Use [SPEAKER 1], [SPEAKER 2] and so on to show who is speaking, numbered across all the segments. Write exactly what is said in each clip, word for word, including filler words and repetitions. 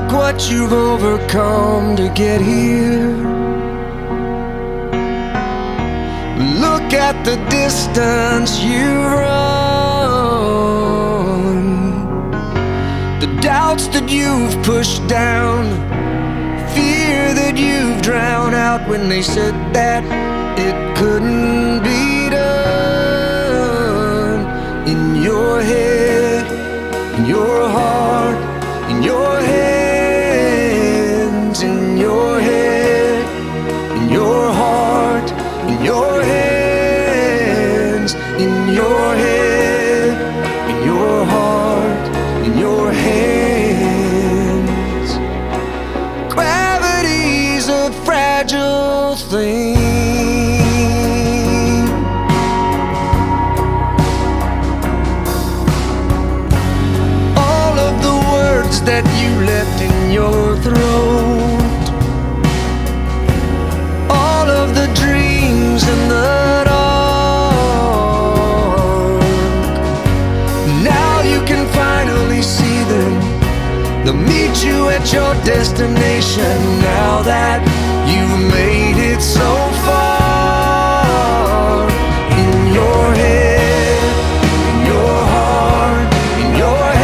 [SPEAKER 1] what you've overcome to get here. Look at the distance you've run, the doubts that you've pushed down, fear that you've drowned out when they said that it couldn't be done. In your head, in your heart, in your hands, in your head, in your heart, in your hands, in your head, in your heart, in your hands. Gravity's a fragile thing. That you left in your throat, all of the dreams in the dark, now you can finally see them. They'll meet you at your destination now that you've made it so far. In your head, in your heart, in your head,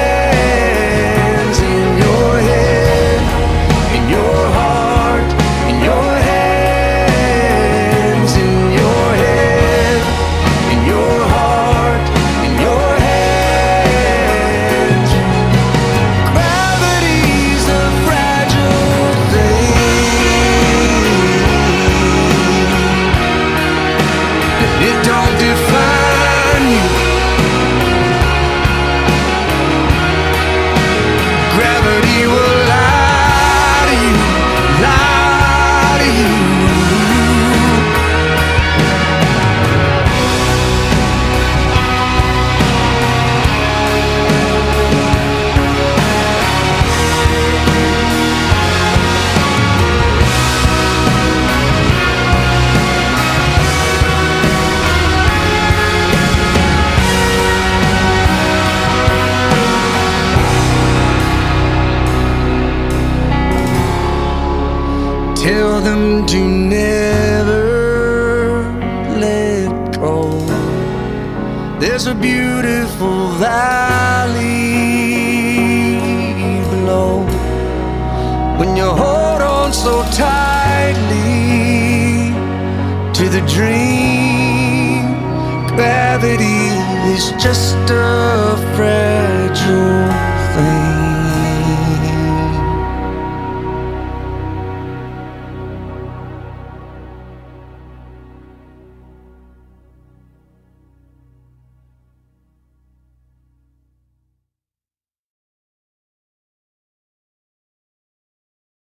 [SPEAKER 1] tell them to never let go. There's a beautiful valley below. When you hold on so tightly to the dream, gravity is just a fragile thing.